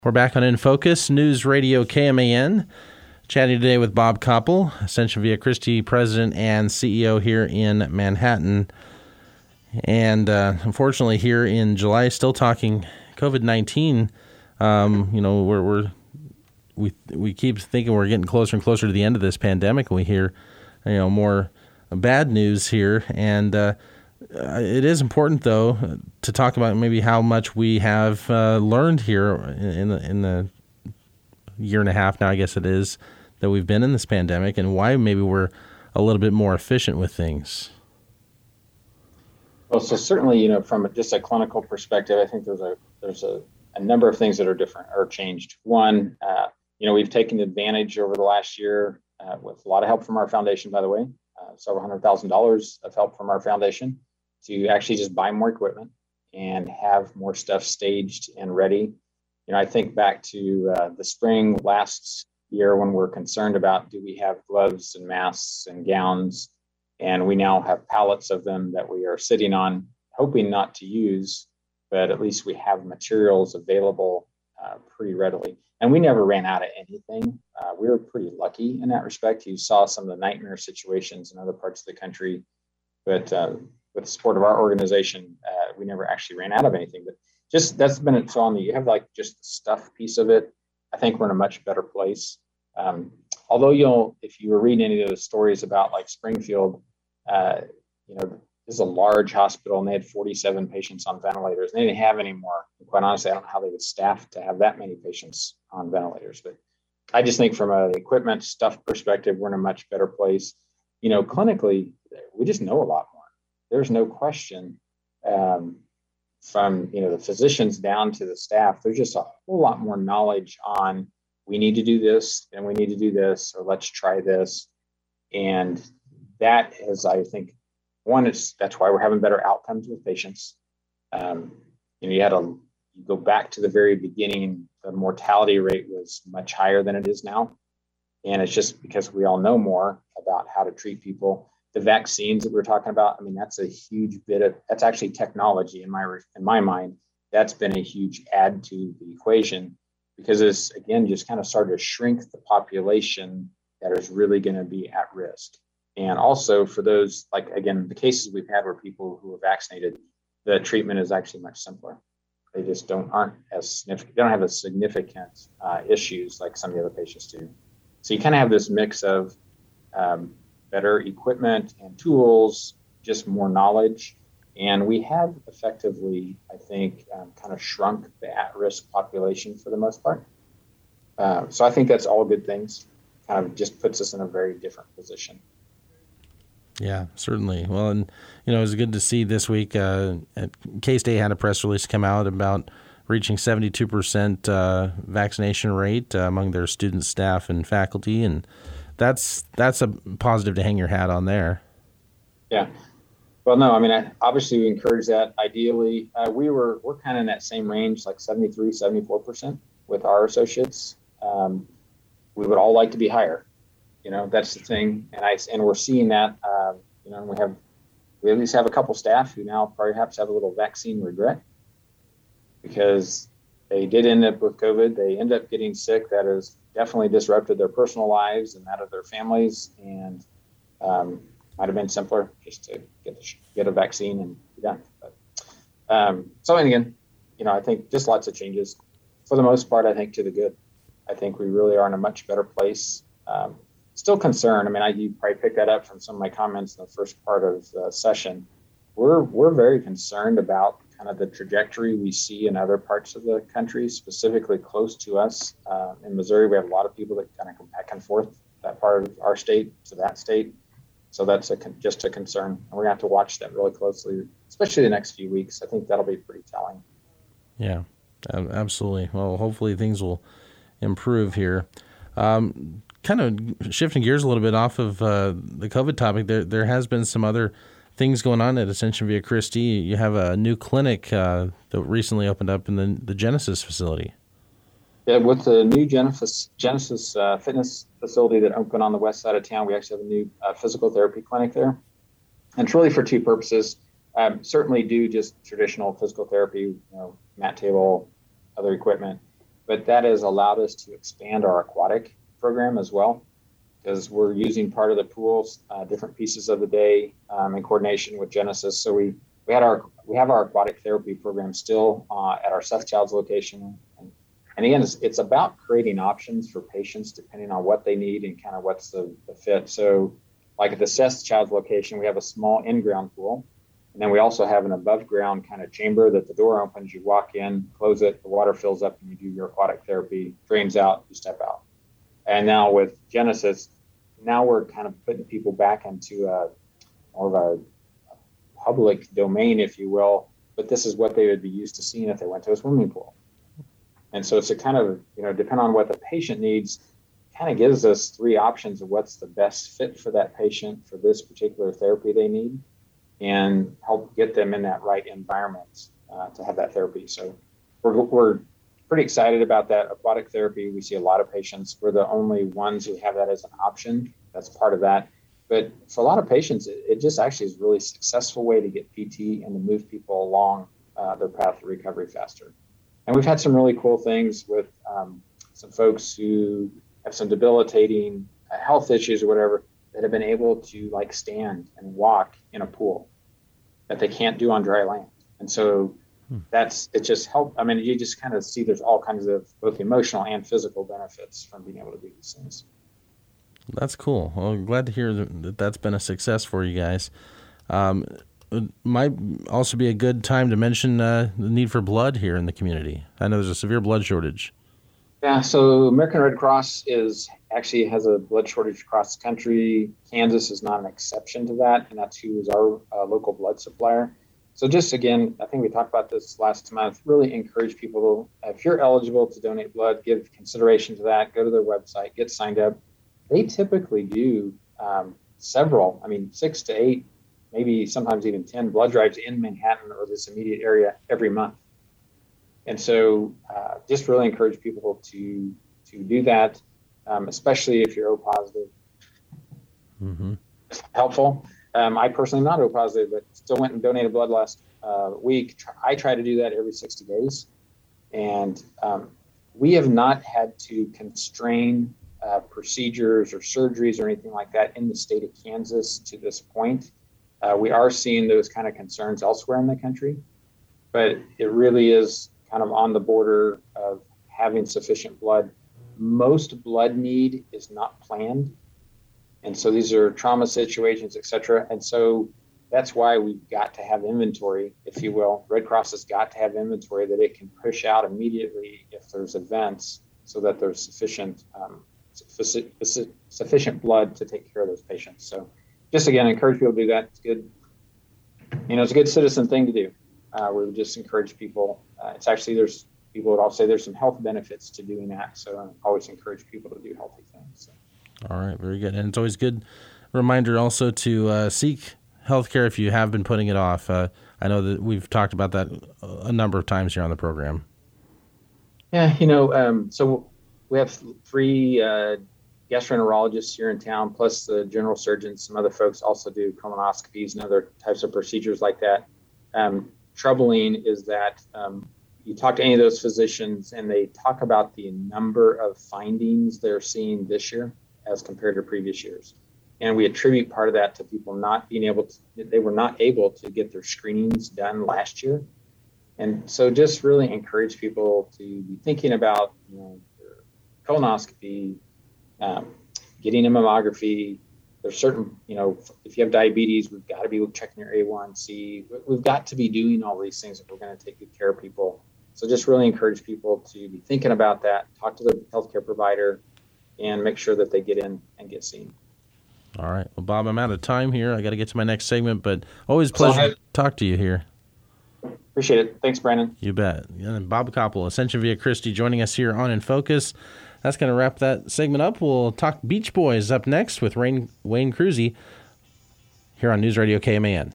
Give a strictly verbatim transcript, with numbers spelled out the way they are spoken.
We're back on In Focus, News Radio K M A N, chatting today with Bob Koppel, Ascension Via Christi President and C E O here in Manhattan. And uh, unfortunately here in July, still talking covid nineteen. Um, you know, we're, we're we we keep thinking we're getting closer and closer to the end of this pandemic, and we hear, you know, more bad news here. And uh, Uh, it is important, though, to talk about maybe how much we have uh, learned here in the, in the year and a half now, I guess it is, that we've been in this pandemic, and why maybe we're a little bit more efficient with things. Well, so certainly, you know, from a, just a clinical perspective, I think there's a there's a, a number of things that are different or changed. One, uh, you know, we've taken advantage over the last year uh, with a lot of help from our foundation, by the way, uh, several hundred thousand dollars of help from our foundation, to actually just buy more equipment and have more stuff staged and ready. You know, I think back to uh, the spring last year when we're concerned about, do we have gloves and masks and gowns? And we now have pallets of them that we are sitting on, hoping not to use, but at least we have materials available uh, pretty readily. And we never ran out of anything. Uh, we were pretty lucky in that respect. You saw some of the nightmare situations in other parts of the country, but uh, with the support of our organization, uh, we never actually ran out of anything. But just that's been it. So on the, you have like just the stuff piece of it. I think we're in a much better place. Um, although you'll, if you were reading any of the stories about like Springfield, uh, you know, this is a large hospital and they had forty-seven patients on ventilators. And they didn't have any more. And quite honestly, I don't know how they would staff to have that many patients on ventilators. But I just think from an equipment stuff perspective, we're in a much better place. You know, clinically, we just know a lot more. There's no question um, from, you know, the physicians down to the staff, there's just a whole lot more knowledge on we need to do this and we need to do this, or let's try this. And that is, I think, one, is that's why we're having better outcomes with patients. Um, you know, you had a, you go back to the very beginning, the mortality rate was much higher than it is now. And it's just because we all know more about how to treat people. The vaccines that we're talking about, I mean, that's a huge bit of, that's actually technology in my in my mind. That's been a huge add to the equation, because it's, again, just kind of started to shrink the population that is really going to be at risk. And also for those, like, again, the cases we've had where people who are vaccinated, the treatment is actually much simpler. They just don't, aren't as significant, they don't have as significant uh, issues like some of the other patients do. So you kind of have this mix of, um, better equipment and tools, just more knowledge. And we have effectively, I think, um, kind of shrunk the at-risk population for the most part. Uh, so I think that's all good things. Kind of just puts us in a very different position. Yeah, certainly. Well, and, you know, it was good to see this week, uh, K-State had a press release come out about reaching seventy-two percent uh, vaccination rate uh, among their students, staff, and faculty. And That's that's a positive to hang your hat on there. Yeah. Well, no, I mean, I, obviously we encourage that. Ideally, uh, we were, we're kind of in that same range, like seventy-three, seventy-four percent with our associates. Um, we would all like to be higher. You know, that's the thing. And I, and we're seeing that, uh, you know, we have, we at least have a couple staff who now perhaps have a little vaccine regret, because they did end up with COVID. They end up getting sick. That has definitely disrupted their personal lives and that of their families. And um, might have been simpler just to get the, get a vaccine and be done. But, um, so, and again, you know, I think just lots of changes. For the most part, I think to the good. I think we really are in a much better place. Um, still concerned. I mean, I you probably picked that up from some of my comments in the first part of the session. We're we're very concerned about kind of the trajectory we see in other parts of the country, specifically close to us. Uh, in Missouri, we have a lot of people that kind of go back and forth that part of our state to that state. So that's a con- just a concern. And we're going to have to watch that really closely, especially the next few weeks. I think that'll be pretty telling. Yeah, absolutely. Well, hopefully things will improve here. Um, kind of shifting gears a little bit off of uh, the COVID topic, there there has been some other things going on at Ascension Via Christi. You have a new clinic uh, that recently opened up in the, the Genesis facility. Yeah, with the new Genesis, Genesis uh, fitness facility that opened on the west side of town, we actually have a new uh, physical therapy clinic there. And it's really for two purposes. Um, certainly do just traditional physical therapy, you know, mat table, other equipment. but that has allowed us to expand our aquatic program as well, because we're using part of the pools, uh, different pieces of the day um, in coordination with Genesis. So we we had our we have our aquatic therapy program still uh, at our Seth Childs location, and, and again, it's, it's about creating options for patients depending on what they need and kind of what's the, the fit. So, like at the Seth Childs location, we have a small in-ground pool, and then we also have an above-ground kind of chamber that the door opens, you walk in, close it, the water fills up, and you do your aquatic therapy, drains out, you step out. And now with Genesis, now we're kind of putting people back into a more of a public domain, if you will, but this is what they would be used to seeing if they went to a swimming pool. And so it's a kind of, you know, depending on what the patient needs, kind of gives us three options of what's the best fit for that patient for this particular therapy they need, and help get them in that right environment uh, to have that therapy. So we're, we're pretty excited about that aquatic therapy. We see a lot of patients. We're the only ones who have that as an option. That's part of that. But for a lot of patients, it, it just actually is a really successful way to get P T and to move people along uh, their path to recovery faster. And we've had some really cool things with um, some folks who have some debilitating uh, health issues or whatever that have been able to like stand and walk in a pool that they can't do on dry land. And so that's, it just helped. I mean, you just kind of see there's all kinds of both emotional and physical benefits from being able to do these things. That's cool. Well, I'm glad to hear that that's been a success for you guys. Um, it might also be a good time to mention uh, the need for blood here in the community. I know there's a severe blood shortage. Yeah, so American Red Cross is actually has a blood shortage across the country. Kansas is not an exception to that, and that's who is our uh, local blood supplier. So just again, I think we talked about this last month, really encourage people, if you're eligible to donate blood, give consideration to that, go to their website, get signed up. They typically do um, several, I mean, six to eight, maybe sometimes even ten blood drives in Manhattan or this immediate area every month. And so uh, just really encourage people to to do that, um, especially if you're O positive. Mm-hmm. It's helpful. Um, I personally am not O positive, but still went and donated blood last uh, week. I try to do that every sixty days. And um, we have not had to constrain uh, procedures or surgeries or anything like that in the state of Kansas to this point. Uh, we are seeing those kind of concerns elsewhere in the country, but it really is kind of on the border of having sufficient blood. Most blood need is not planned. And so these are trauma situations, et cetera. And so that's why we've got to have inventory, if you will. Red Cross has got to have inventory that it can push out immediately if there's events, so that there's sufficient um, sufficient, sufficient blood to take care of those patients. So just again, encourage people to do that. It's good. You know, it's a good citizen thing to do. Uh, we would just encourage people. Uh, it's actually, there's people would all say there's some health benefits to doing that. So I always encourage people to do healthy things. So. All right, very good. And it's always good reminder also to uh, seek healthcare if you have been putting it off. Uh, I know that we've talked about that a number of times here on the program. Yeah, you know, um, so we have three uh, gastroenterologists here in town, plus the general surgeons. Some other folks also do colonoscopies and other types of procedures like that. Um, troubling is that um, you talk to any of those physicians and they talk about the number of findings they're seeing this year as compared to previous years. And we attribute part of that to people not being able to, they were not able to get their screenings done last year. And so just really encourage people to be thinking about, you know, their colonoscopy, um, getting a mammography. There's certain, you know, if you have diabetes, we've got to be checking your A one C. We've got to be doing all these things if we're going to take good care of people. So just really encourage people to be thinking about that, talk to the healthcare provider, and make sure that they get in and get seen. All right. Well, Bob, I'm out of time here. I got to get to my next segment, but always a pleasure to talk to you here. Appreciate it. Thanks, Brandon. You bet. And Bob Koppel, Ascension Via Christi, joining us here on In Focus. That's going to wrap that segment up. We'll talk Beach Boys up next with Wayne, Wayne Cruzy here on News Radio K M A N.